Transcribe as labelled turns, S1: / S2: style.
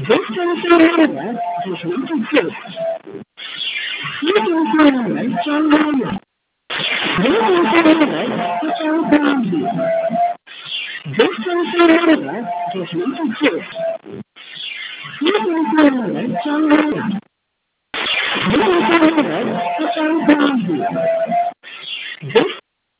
S1: Definitivamente就是一个字，一定是人将来的，一定是人不将关系。Definitivamente就是一个字，一定是人将来的，一定是人不将关系。